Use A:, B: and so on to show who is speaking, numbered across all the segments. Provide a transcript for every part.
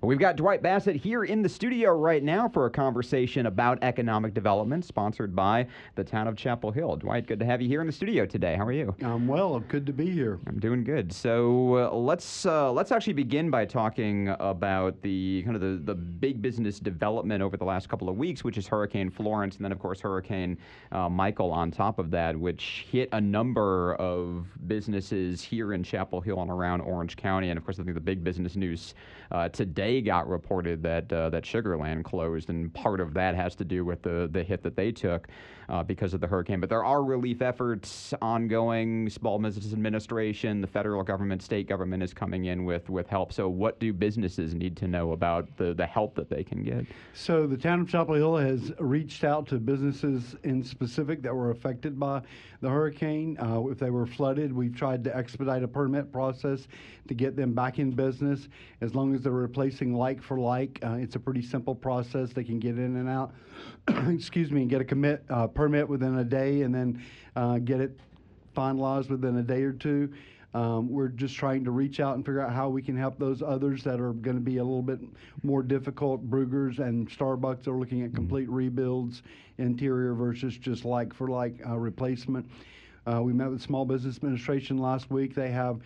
A: We've got Dwight Bassett here in the studio right now for a conversation about economic development, sponsored by the town of Chapel Hill. Dwight, good to have you here in the studio today. How are you?
B: I'm well. Good to be here.
A: I'm doing good. So let's actually begin by talking about the kind of the big business development over the last couple of weeks, which is Hurricane Florence, and then of course Hurricane Michael on top of that, which hit a number of businesses here in Chapel Hill and around Orange County. And of course, I think the big business news today got reported that Sugar Land closed, and part of that has to do with the hit that they took because of the hurricane. But there are relief efforts ongoing. Small Business Administration, the federal government, state government is coming in with help. So what do businesses need to know about the help that they can get?
B: So the town of Chapel Hill has reached out to businesses in specific that were affected by the hurricane. If they were flooded, we've tried to expedite a permit process to get them back in business. As long as they're replacing like for like, it's a pretty simple process. They can get in and out, excuse me, and get a permit within a day, and then get it finalized within a day or two. We're just trying to reach out and figure out how we can help those others that are going to be a little bit more difficult. Bruegger's and Starbucks are looking at complete rebuilds, interior versus just like for like replacement. We met with Small Business Administration last week. They have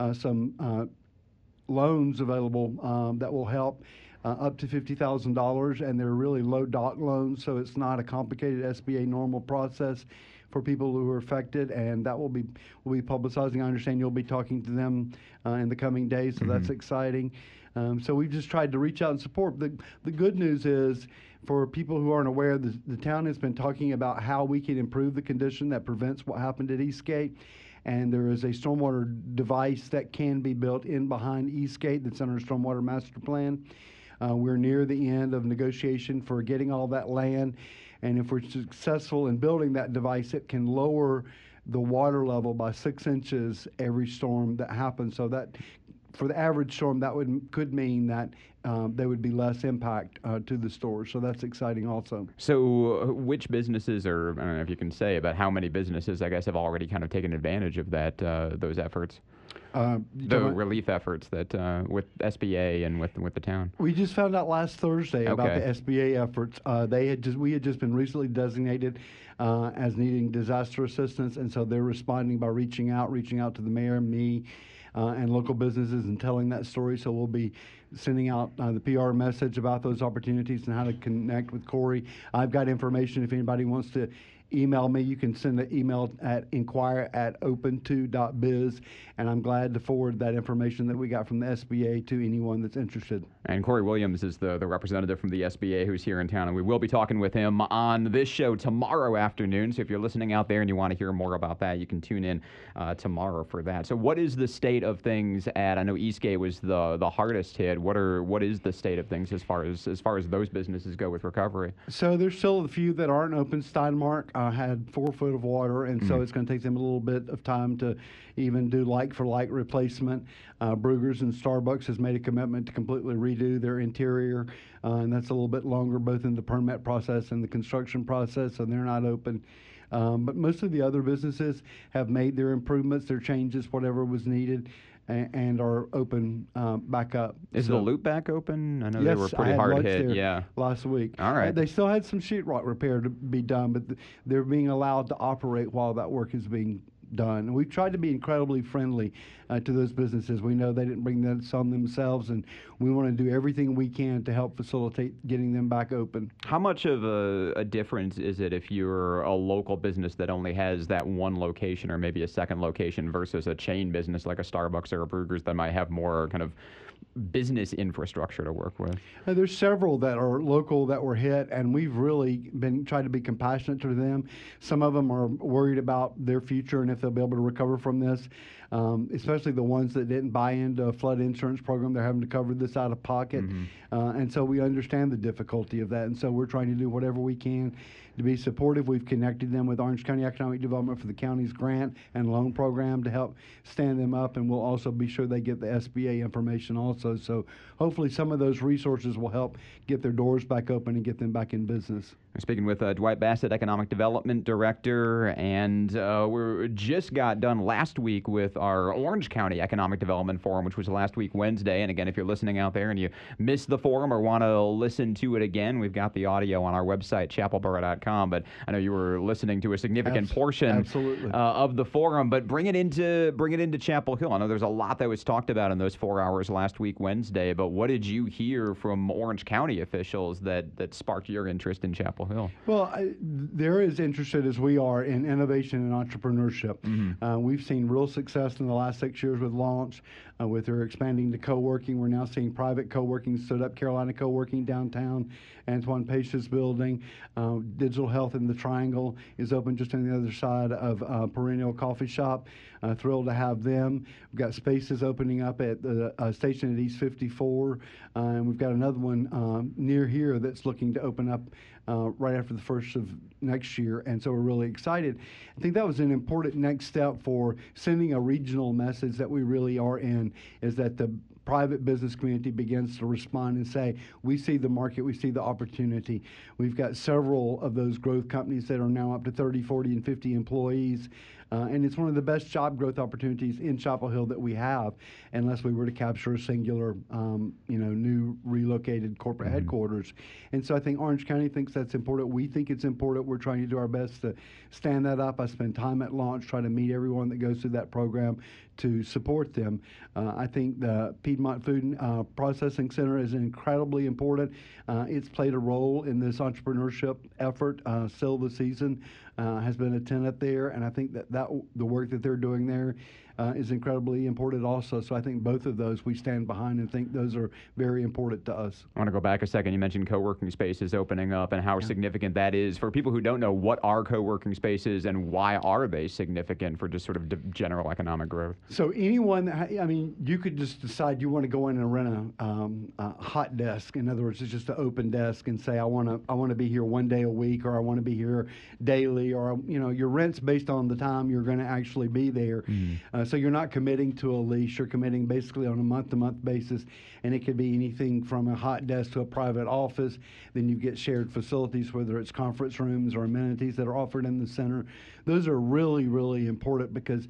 B: some loans available that will help up to $50,000, and they're really low doc loans, so it's not a complicated SBA normal process for people who are affected, and that we'll be publicizing. I understand you'll be talking to them in the coming days, so that's exciting. So we've just tried to reach out and support. The good news is, for people who aren't aware, the town has been talking about how we can improve the condition that prevents what happened at Eastgate. And there is a stormwater device that can be built in behind Eastgate that's under Stormwater Master Plan. We're near the end of negotiation for getting all that land. And if we're successful in building that device, it can lower the water level by 6 inches every storm that happens. So that, for the average storm, that could mean that there would be less impact to the stores. So that's exciting also.
A: So which businesses, or I don't know if you can say, about how many businesses, I guess, have already kind of taken advantage of that those efforts? The relief efforts that with SBA and with the town.
B: We just found out last Thursday about the SBA efforts. We had just been recently designated as needing disaster assistance, and so they're responding by reaching out to the mayor, me, and local businesses, and telling that story. So we'll be sending out the PR message about those opportunities and how to connect with Corey. I've got information if anybody wants to email me. You can send an email at inquire@open2.biz, and I'm glad to forward that information that we got from the SBA to anyone that's interested.
A: And Corey Williams is the representative from the SBA who's here in town, and we will be talking with him on this show tomorrow afternoon. So if you're listening out there and you want to hear more about that, you can tune in tomorrow for that. So what is the state of things at? I know Eastgate was the hardest hit. What is the state of things as far as those businesses go with recovery?
B: So there's still a few that aren't open. Steinmark had 4 foot of water, and so it's going to take them a little bit of time to even do like-for-like replacement. Bruegger's and Starbucks has made a commitment to completely redo their interior, and that's a little bit longer, both in the permit process and the construction process, so they're not open. But most of the other businesses have made their improvements, their changes, whatever was needed, and are open back up.
A: Is the loop back open? I know
B: yes,
A: they were pretty hard hit.
B: Last week.
A: All right.
B: They still had some sheetrock repair to be done, but they're being allowed to operate while that work is being done. And we've tried to be incredibly friendly to those businesses. We know they didn't bring this on themselves, and we want to do everything we can to help facilitate getting them back open.
A: How much of a difference is it if you're a local business that only has that one location or maybe a second location versus a chain business like a Starbucks or a Bruegger's that might have more kind of business infrastructure to work with?
B: There's several that are local that were hit, and we've really been trying to be compassionate to them. Some of them are worried about their future and if they'll be able to recover from this, especially the ones that didn't buy into a flood insurance program. They're having to cover this out of pocket, and so we understand the difficulty of that, and so we're trying to do whatever we can to be supportive. We've connected them with Orange County Economic Development for the county's grant and loan program to help stand them up, and we'll also be sure they get the SBA information also. also. So hopefully some of those resources will help get their doors back open and get them back in business.
A: We're speaking with Dwight Bassett, Economic Development Director, and we just got done last week with our Orange County Economic Development Forum, which was last week Wednesday. And again, if you're listening out there and you missed the forum or want to listen to it again, we've got the audio on our website, chapelboro.com. But I know you were listening to a significant portion of the forum. But bring it into Chapel Hill. I know there's a lot that was talked about in those 4 hours last week Wednesday. But what did you hear from Orange County officials that sparked your interest in Chapel Hill?
B: Well, they're as interested as we are in innovation and entrepreneurship. We've seen real success in the last 6 years with Launch, with their expanding to co-working. We're now seeing private co-working stood up. Carolina Co-working downtown, Antoine Pache's building. Digital Health in the Triangle is open just on the other side of Perennial Coffee Shop. Thrilled to have them. We've got spaces opening up at the station at East 54, and we've got another one near here that's looking to open up right after the first of next year, and so we're really excited. I think that was an important next step for sending a regional message that we really are in, is that the private business community begins to respond and say, we see the market, we see the opportunity. We've got several of those growth companies that are now up to 30, 40, and 50 employees. And it's one of the best job growth opportunities in Chapel Hill that we have, unless we were to capture a singular, new relocated corporate headquarters. And so I think Orange County thinks that's important. We think it's important. We're trying to do our best to stand that up. I spend time at Launch trying to meet everyone that goes through that program to support them. I think the Piedmont Food Processing Center is incredibly important. It's played a role in this entrepreneurship effort. Silva Season has been a tenant there, and I think that the work that they're doing there is incredibly important also. So I think both of those we stand behind and think those are very important to us.
A: I want to go back a second. You mentioned co-working spaces opening up and how significant that is. For people who don't know, what are co-working spaces and why are they significant for just sort of general economic growth?
B: So anyone, you could just decide you want to go in and rent a hot desk. In other words, it's just an open desk and say, I want to be here 1 day a week, or I want to be here daily, or your rent's based on the time you're going to actually be there. So you're not committing to a lease. You're committing basically on a month-to-month basis, and it could be anything from a hot desk to a private office. Then you get shared facilities, whether it's conference rooms or amenities that are offered in the center. Those are really, really important, because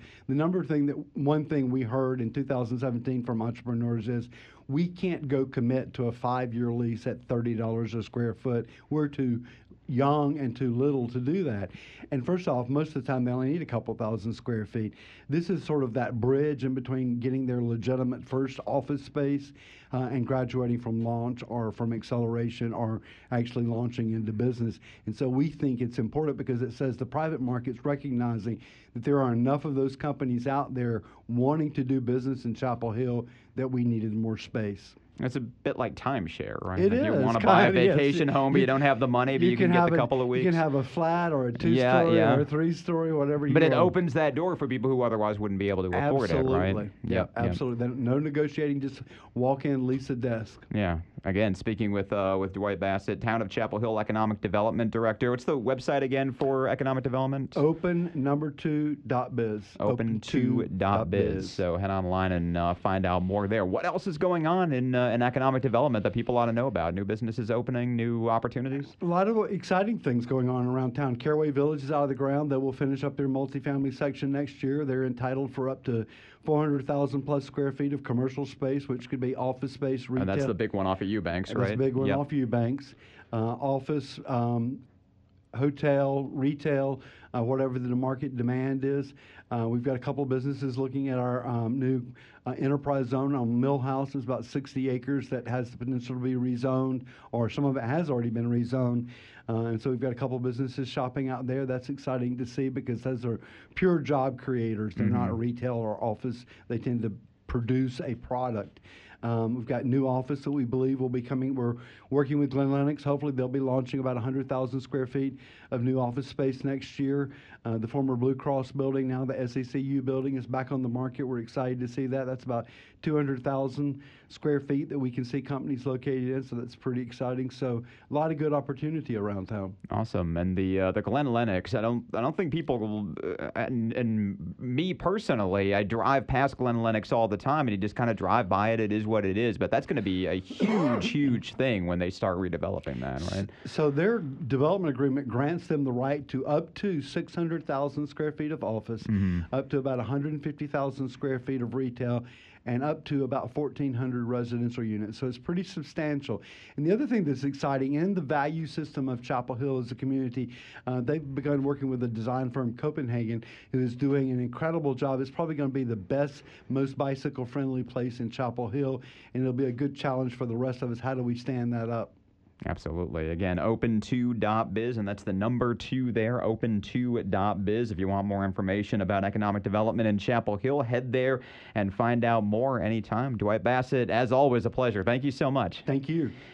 B: one thing we heard in 2017 from entrepreneurs is, we can't go commit to a 5-year lease at $30 a square foot. We're too young and too little to do that. And first off, most of the time they only need a couple thousand square feet. This is sort of that bridge in between getting their legitimate first office space and graduating from Launch or from Acceleration or actually launching into business. And so we think it's important, because it says the private market's recognizing that there are enough of those companies out there wanting to do business in Chapel Hill that we needed more space.
A: It's a bit like timeshare, right?
B: It
A: is. You want to
B: kind
A: buy a
B: of,
A: vacation home, but you don't have the money, but you can get a couple of weeks.
B: You can have a flat or a 2-story or a 3-story, whatever you want.
A: But it opens that door for people who otherwise wouldn't be able to afford it, right?
B: Absolutely. Yeah, absolutely. No negotiating, just walk in, lease a desk.
A: Yeah. Again, speaking with Dwight Bassett, Town of Chapel Hill Economic Development Director. What's the website again for economic development?
B: Open2.biz.
A: Open2.biz. So head online and find out more there. What else is going on in economic development that people ought to know about? New businesses opening, new opportunities?
B: A lot of exciting things going on around town. Caraway Village is out of the ground. They will finish up their multifamily section next year. They're entitled for up to 400,000 plus square feet of commercial space, which could be office space, retail.
A: And that's the big one off of Eubanks, right?
B: That's the big one off Eubanks. Office, hotel, retail, whatever the market demand is. We've got a couple businesses looking at our new enterprise zone on Millhouse. It's about 60 acres that has the potential to be rezoned, or some of it has already been rezoned. And so we've got a couple businesses shopping out there. That's exciting to see, because those are pure job creators. They're not retail or office. They tend to produce a product. We've got new office that we believe will be coming. We're working with Glenn Lennox. Hopefully they'll be launching about 100,000 square feet of new office space next year. The former Blue Cross building, now the SECU building, is back on the market. We're excited to see that. That's about 200,000 square feet that we can see companies located in, so that's pretty exciting. So a lot of good opportunity around town.
A: Awesome. And the Glenn Lennox, I don't think people, and me personally, I drive past Glenn Lennox all the time, and you just kind of drive by it. It is what it is, but that's going to be a huge, huge thing when they start redeveloping that, right?
B: So their development agreement grants them the right to up to 600,000 square feet of office, up to about 150,000 square feet of retail, and up to about 1,400 residential units. So it's pretty substantial. And the other thing that's exciting, in the value system of Chapel Hill as a community, they've begun working with the design firm Copenhagen, who is doing an incredible job. It's probably going to be the best, most bicycle-friendly place in Chapel Hill, and it'll be a good challenge for the rest of us. How do we stand that up?
A: Absolutely. Again, open2.biz, and that's the number 2 there, open2.biz. If you want more information about economic development in Chapel Hill, head there and find out more anytime. Dwight Bassett, as always, a pleasure. Thank you so much.
B: Thank you.